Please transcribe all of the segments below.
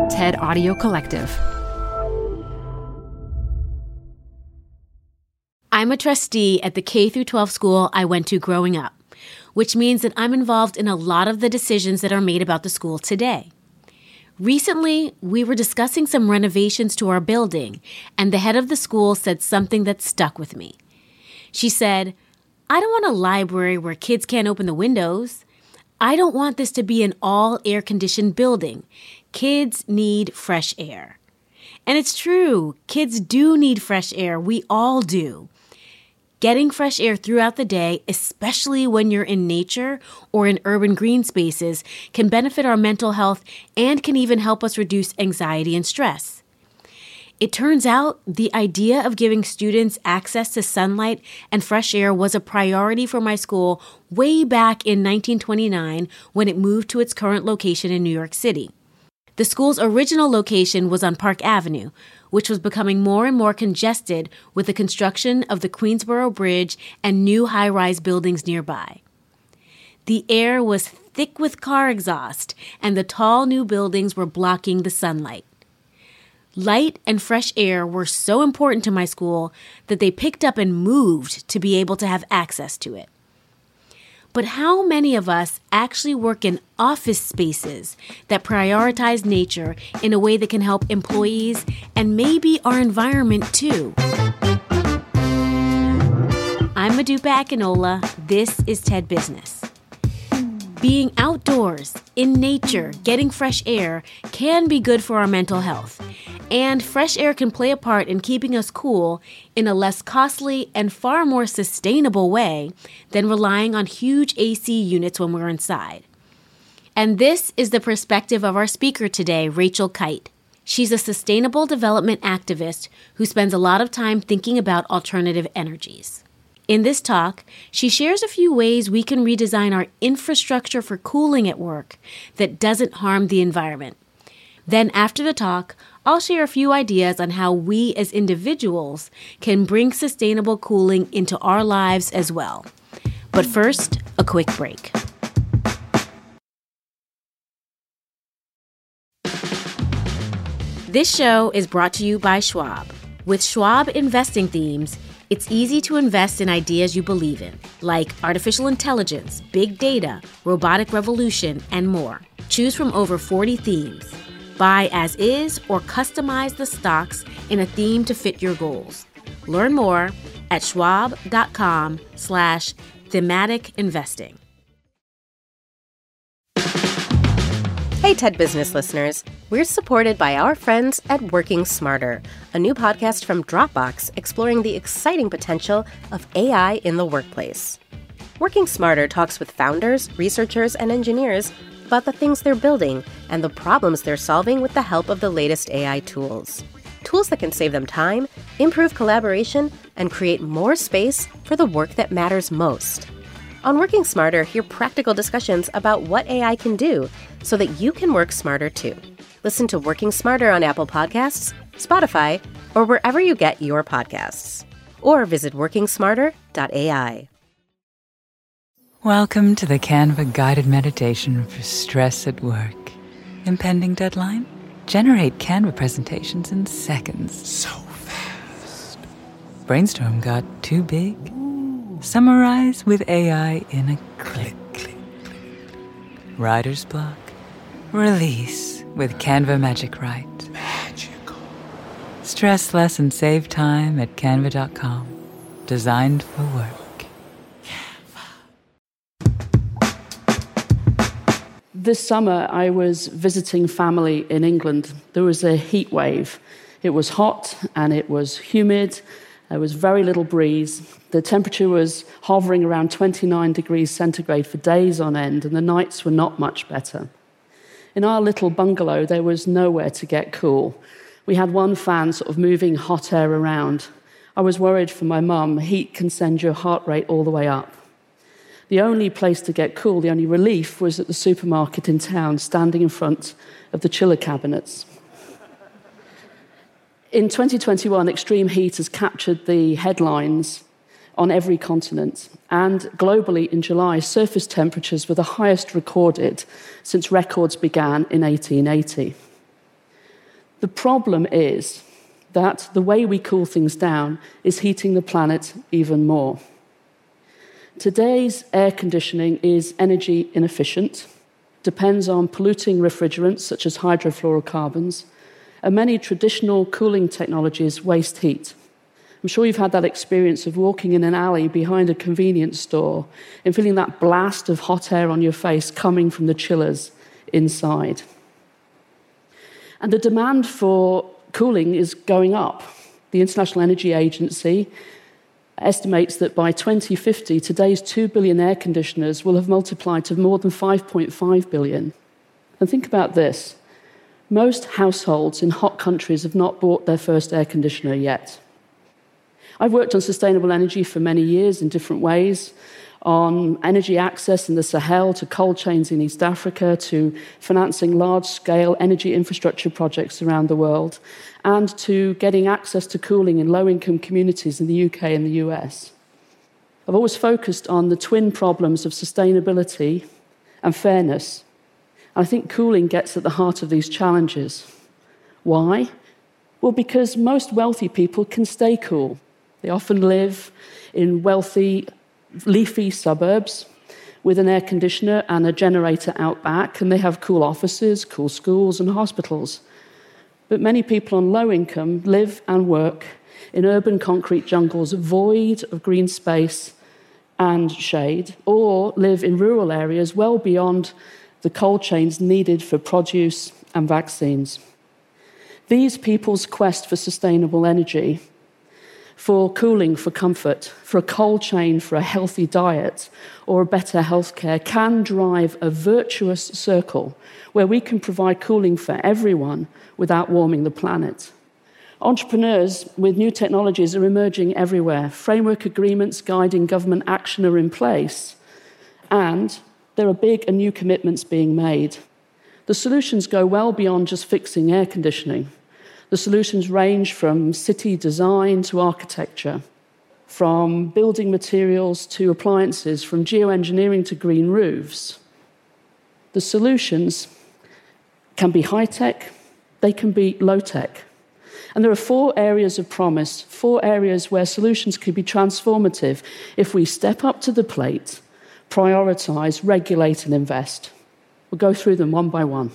TED Audio Collective. I'm a trustee at the K-12 school I went to growing up, which means that I'm involved in a lot of the decisions that are made about the school today. Recently, we were discussing some renovations to our building, and the head of the school said something that stuck with me. She said, "I don't want a library where kids can't open the windows. I don't want this to be an all-air-conditioned building. Kids need fresh air." And it's true. Kids do need fresh air. We all do. Getting fresh air throughout the day, especially when you're in nature or in urban green spaces, can benefit our mental health and can even help us reduce anxiety and stress. It turns out the idea of giving students access to sunlight and fresh air was a priority for my school way back in 1929 when it moved to its current location in New York City. The school's original location was on Park Avenue, which was becoming more and more congested with the construction of the Queensboro Bridge and new high-rise buildings nearby. The air was thick with car exhaust, and the tall new buildings were blocking the sunlight. Light and fresh air were so important to my school that they picked up and moved to be able to have access to it. But how many of us actually work in office spaces that prioritize nature in a way that can help employees and maybe our environment too? I'm Modupe Akinola. This is TED Business. Being outdoors, in nature, getting fresh air can be good for our mental health. And fresh air can play a part in keeping us cool in a less costly and far more sustainable way than relying on huge AC units when we're inside. And this is the perspective of our speaker today, Rachel Kite. She's a sustainable development activist who spends a lot of time thinking about alternative energies. In this talk, she shares a few ways we can redesign our infrastructure for cooling at work that doesn't harm the environment. Then after the talk, I'll share a few ideas on how we as individuals can bring sustainable cooling into our lives as well. But first, a quick break. This show is brought to you by Schwab. With Schwab investing themes, it's easy to invest in ideas you believe in, like artificial intelligence, big data, robotic revolution, and more. Choose from over 40 themes. Buy as is or customize the stocks in a theme to fit your goals. Learn more at schwab.com/thematic investing. Hey, TED Business listeners. We're supported by our friends at Working Smarter, a new podcast from Dropbox exploring the exciting potential of AI in the workplace. Working Smarter talks with founders, researchers, and engineers about the things they're building and the problems they're solving with the help of the latest AI tools. Tools that can save them time, improve collaboration, and create more space for the work that matters most. On Working Smarter, hear practical discussions about what AI can do so that you can work smarter too. Listen to Working Smarter on Apple Podcasts, Spotify, or wherever you get your podcasts. Or visit workingsmarter.ai. Welcome to the Canva guided meditation for stress at work. Impending deadline? Generate Canva presentations in seconds. So fast. Brainstorm got too big? Summarize with AI in a click. Writer's block? Release with Canva Magic Write. Magical. Stress less and save time at canva.com. Designed for work. This summer, I was visiting family in England. There was a heat wave. It was hot and it was humid. There was very little breeze. The temperature was hovering around 29 degrees centigrade for days on end, and the nights were not much better. In our little bungalow, there was nowhere to get cool. We had one fan sort of moving hot air around. I was worried for my mum. Heat can send your heart rate all the way up. The only place to get cool, the only relief, was at the supermarket in town, standing in front of the chiller cabinets. In 2021, extreme heat has captured the headlines on every continent. And globally, in July, surface temperatures were the highest recorded since records began in 1880. The problem is that the way we cool things down is heating the planet even more. Today's air conditioning is energy inefficient, depends on polluting refrigerants such as hydrofluorocarbons, and many traditional cooling technologies waste heat. I'm sure you've had that experience of walking in an alley behind a convenience store and feeling that blast of hot air on your face coming from the chillers inside. And the demand for cooling is going up. The International Energy Agency estimates that by 2050, today's 2 billion air conditioners will have multiplied to more than 5.5 billion. And think about this. Most households in hot countries have not bought their first air conditioner yet. I've worked on sustainable energy for many years in different ways, on energy access in the Sahel, to cold chains in East Africa, to financing large-scale energy infrastructure projects around the world, and to getting access to cooling in low-income communities in the UK and the US. I've always focused on the twin problems of sustainability and fairness. I think cooling gets at the heart of these challenges. Why? Well, because most wealthy people can stay cool. They often live in wealthy, leafy suburbs with an air conditioner and a generator out back, and they have cool offices, cool schools, and hospitals. But many people on low income live and work in urban concrete jungles void of green space and shade, or live in rural areas well beyond the cold chains needed for produce and vaccines. These people's quest for sustainable energy, for cooling, for comfort, for a cold chain, for a healthy diet, or a better healthcare, can drive a virtuous circle where we can provide cooling for everyone without warming the planet. Entrepreneurs with new technologies are emerging everywhere. Framework agreements guiding government action are in place, and there are big and new commitments being made. The solutions go well beyond just fixing air conditioning. The solutions range from city design to architecture, from building materials to appliances, from geoengineering to green roofs. The solutions can be high-tech, they can be low-tech. And there are 4 areas of promise, 4 areas where solutions could be transformative if we step up to the plate, prioritize, regulate, and invest. We'll go through them one by one.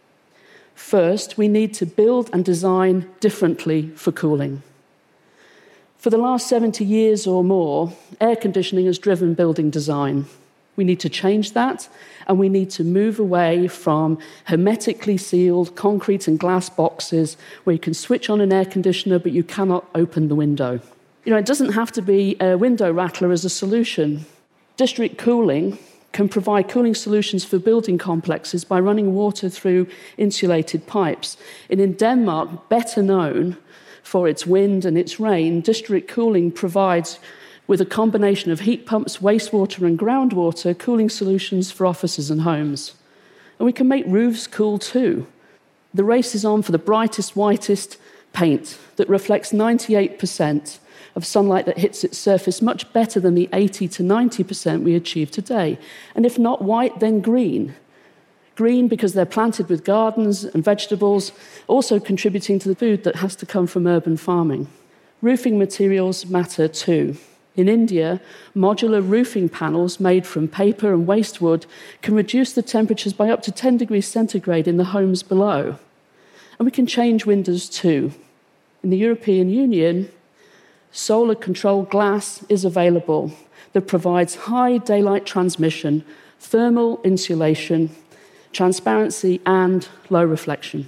First, we need to build and design differently for cooling. For the last 70 years or more, air conditioning has driven building design. We need to change that, and we need to move away from hermetically sealed concrete and glass boxes where you can switch on an air conditioner, but you cannot open the window. It doesn't have to be a window rattler as a solution. District cooling can provide cooling solutions for building complexes by running water through insulated pipes. And in Denmark, better known for its wind and its rain, district cooling provides, with a combination of heat pumps, wastewater, and groundwater, cooling solutions for offices and homes. And we can make roofs cool too. The race is on for the brightest, whitest paint that reflects 98% of sunlight that hits its surface, much better than the 80 to 90% we achieve today. And if not white, then green. Green because they're planted with gardens and vegetables, also contributing to the food that has to come from urban farming. Roofing materials matter too. In India, modular roofing panels made from paper and waste wood can reduce the temperatures by up to 10 degrees centigrade in the homes below. And we can change windows too. In the European Union, solar-controlled glass is available that provides high daylight transmission, thermal insulation, transparency, and low reflection.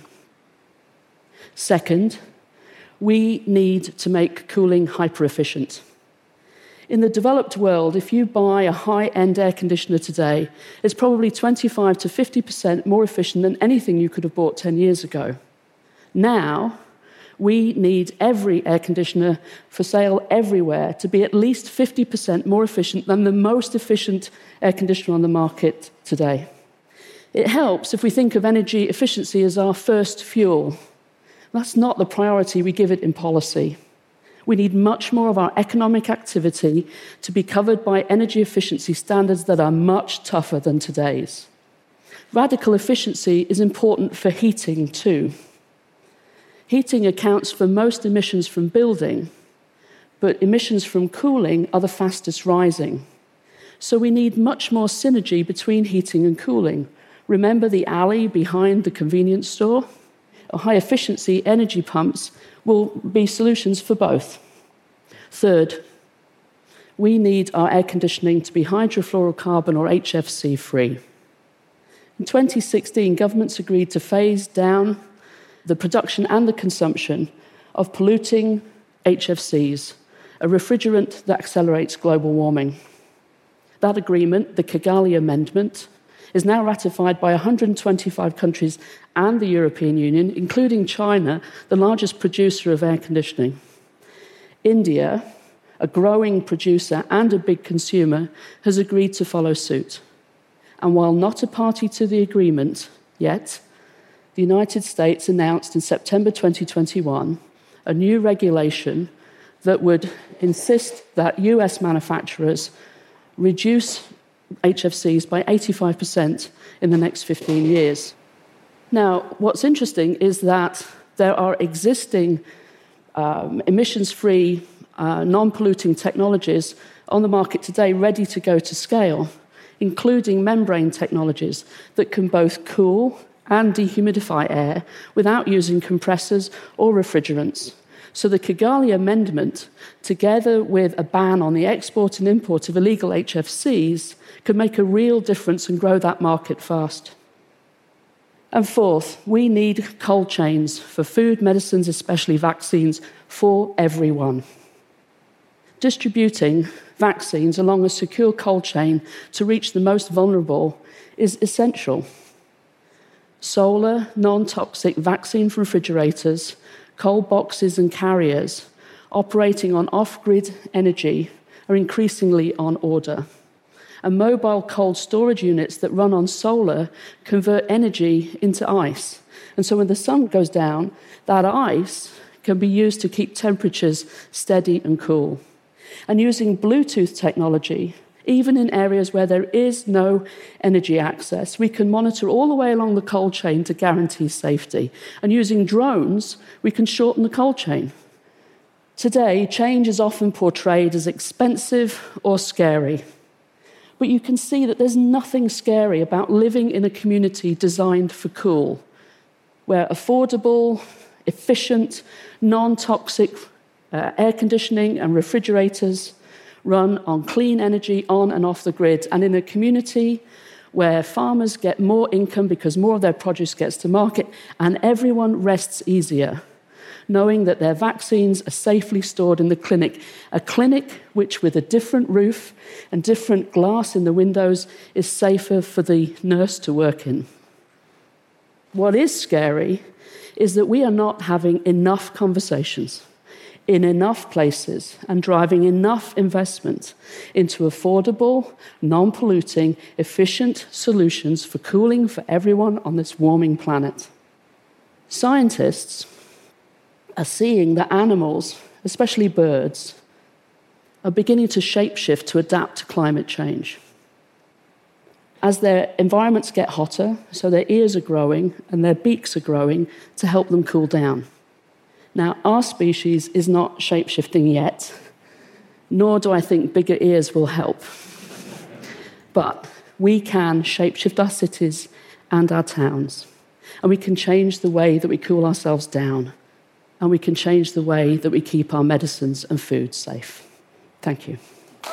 Second, we need to make cooling hyper-efficient. In the developed world, if you buy a high-end air conditioner today, it's probably 25 to 50% more efficient than anything you could have bought 10 years ago. Now, we need every air conditioner for sale everywhere to be at least 50% more efficient than the most efficient air conditioner on the market today. It helps if we think of energy efficiency as our first fuel. That's not the priority we give it in policy. We need much more of our economic activity to be covered by energy efficiency standards that are much tougher than today's. Radical efficiency is important for heating too. Heating accounts for most emissions from building, but emissions from cooling are the fastest rising. So we need much more synergy between heating and cooling. Remember the alley behind the convenience store? High-efficiency energy pumps will be solutions for both. Third, we need our air conditioning to be hydrofluorocarbon or HFC free. In 2016, governments agreed to phase down the production and the consumption of polluting HFCs, a refrigerant that accelerates global warming. That agreement, the Kigali Amendment, is now ratified by 125 countries and the European Union, including China, the largest producer of air conditioning. India, a growing producer and a big consumer, has agreed to follow suit. And while not a party to the agreement yet, the United States announced in September 2021 a new regulation that would insist that US manufacturers reduce HFCs by 85% in the next 15 years. Now, what's interesting is that there are existing emissions-free, non-polluting technologies on the market today ready to go to scale, including membrane technologies that can both cool and dehumidify air without using compressors or refrigerants. So the Kigali Amendment, together with a ban on the export and import of illegal HFCs, could make a real difference and grow that market fast. And fourth, we need cold chains for food, medicines, especially vaccines, for everyone. Distributing vaccines along a secure cold chain to reach the most vulnerable is essential. Solar, non-toxic vaccine refrigerators, cold boxes and carriers operating on off-grid energy are increasingly on order. And mobile cold storage units that run on solar convert energy into ice. And so when the sun goes down, that ice can be used to keep temperatures steady and cool. And using Bluetooth technology, even in areas where there is no energy access, we can monitor all the way along the cold chain to guarantee safety. And using drones, we can shorten the cold chain. Today, change is often portrayed as expensive or scary. But you can see that there's nothing scary about living in a community designed for cool, where affordable, efficient, non-toxic air conditioning and refrigerators run on clean energy on and off the grid, and in a community where farmers get more income because more of their produce gets to market, and everyone rests easier, knowing that their vaccines are safely stored in the clinic, a clinic which, with a different roof and different glass in the windows, is safer for the nurse to work in. What is scary is that we are not having enough conversations in enough places and driving enough investment into affordable, non-polluting, efficient solutions for cooling for everyone on this warming planet. Scientists are seeing that animals, especially birds, are beginning to shapeshift to adapt to climate change. As their environments get hotter, so their ears are growing and their beaks are growing to help them cool down. Now, our species is not shapeshifting yet, nor do I think bigger ears will help. But we can shapeshift our cities and our towns, and we can change the way that we cool ourselves down, and we can change the way that we keep our medicines and food safe. Thank you.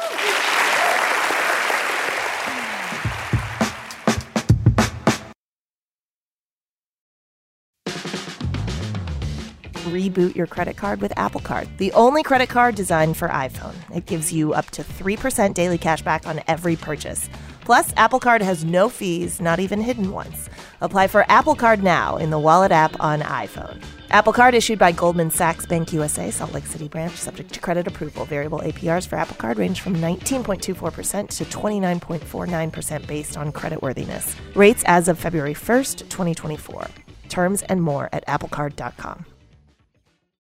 Reboot your credit card with Apple Card, the only credit card designed for iPhone. It gives you up to 3% daily cash back on every purchase. Plus, Apple Card has no fees, not even hidden ones. Apply for Apple Card now in the Wallet app on iPhone. Apple Card issued by Goldman Sachs Bank USA, Salt Lake City branch, subject to credit approval. Variable APRs for Apple Card range from 19.24% to 29.49% based on creditworthiness. Rates as of February 1st, 2024. Terms and more at applecard.com.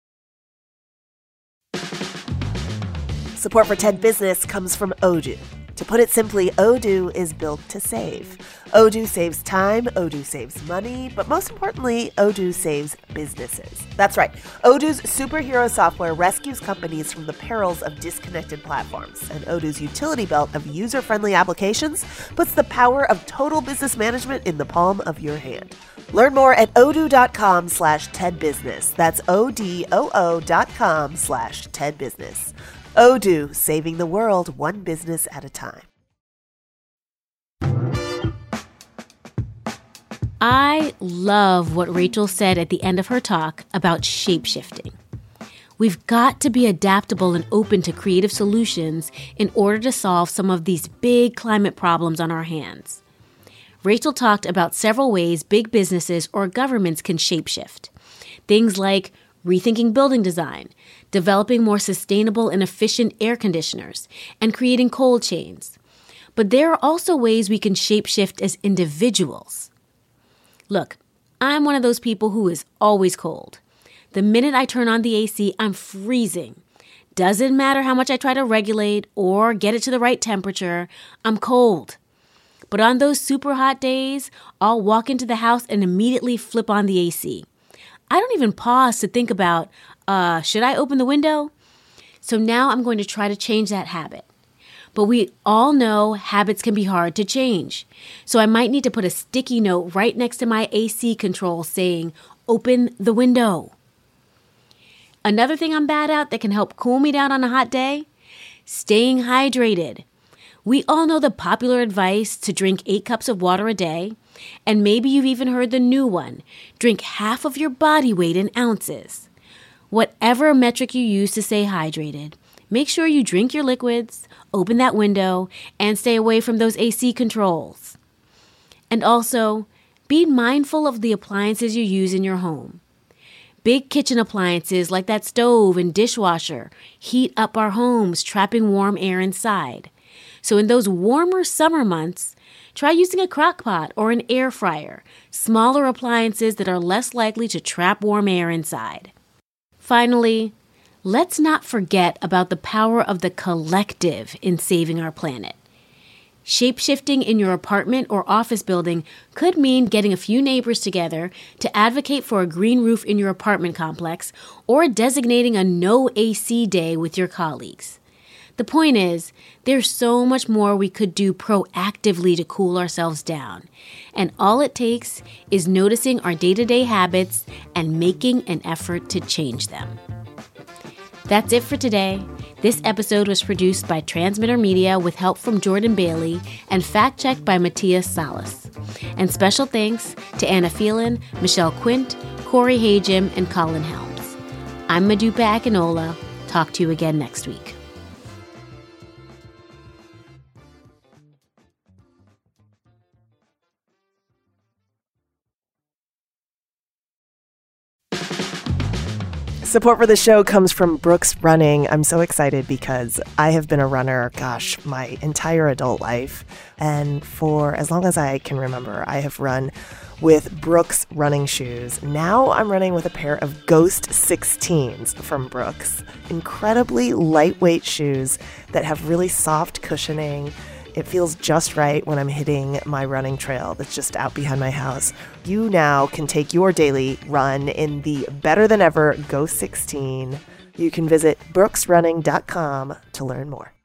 Support for TED Business comes from Odoo. To put it simply, Odoo is built to save. Odoo saves time, Odoo saves money, but most importantly, Odoo saves businesses. That's right. Odoo's superhero software rescues companies from the perils of disconnected platforms, and Odoo's utility belt of user-friendly applications puts the power of total business management in the palm of your hand. Learn more at odoo.com/TEDbusiness. That's ODOO.com/TEDbusiness. Odoo, saving the world one business at a time. I love what Rachel said at the end of her talk about shape-shifting. We've got to be adaptable and open to creative solutions in order to solve some of these big climate problems on our hands. Rachel talked about several ways big businesses or governments can shapeshift. Things like rethinking building design, developing more sustainable and efficient air conditioners, and creating cold chains. But there are also ways we can shapeshift as individuals. Look, I'm one of those people who is always cold. The minute I turn on the AC, I'm freezing. Doesn't matter how much I try to regulate or get it to the right temperature, I'm cold. But on those super hot days, I'll walk into the house and immediately flip on the AC. I don't even pause to think about, should I open the window? So now I'm going to try to change that habit. But we all know habits can be hard to change. So I might need to put a sticky note right next to my AC control saying, open the window. Another thing I'm bad at that can help cool me down on a hot day? Staying hydrated. We all know the popular advice to drink 8 cups of water a day. And maybe you've even heard the new one, drink half of your body weight in ounces. Whatever metric you use to stay hydrated, make sure you drink your liquids, open that window, and stay away from those AC controls. And also, be mindful of the appliances you use in your home. Big kitchen appliances like that stove and dishwasher heat up our homes, trapping warm air inside. So in those warmer summer months, try using a crock pot or an air fryer, smaller appliances that are less likely to trap warm air inside. Finally, let's not forget about the power of the collective in saving our planet. Shape-shifting in your apartment or office building could mean getting a few neighbors together to advocate for a green roof in your apartment complex or designating a no AC day with your colleagues. The point is, there's so much more we could do proactively to cool ourselves down. And all it takes is noticing our day-to-day habits and making an effort to change them. That's it for today. This episode was produced by Transmitter Media with help from Jordan Bailey and fact-checked by Matthias Salas. And special thanks to Anna Phelan, Michelle Quint, Corey Hajim, and Colin Helms. I'm Modupe Akinola. Talk to you again next week. Support for the show comes from Brooks Running. I'm so excited because I have been a runner, my entire adult life. And for as long as I can remember, I have run with Brooks running shoes. Now I'm running with a pair of Ghost 16s from Brooks. Incredibly lightweight shoes that have really soft cushioning. It feels just right when I'm hitting my running trail that's just out behind my house. You now can take your daily run in the better than ever Ghost 16. You can visit brooksrunning.com to learn more.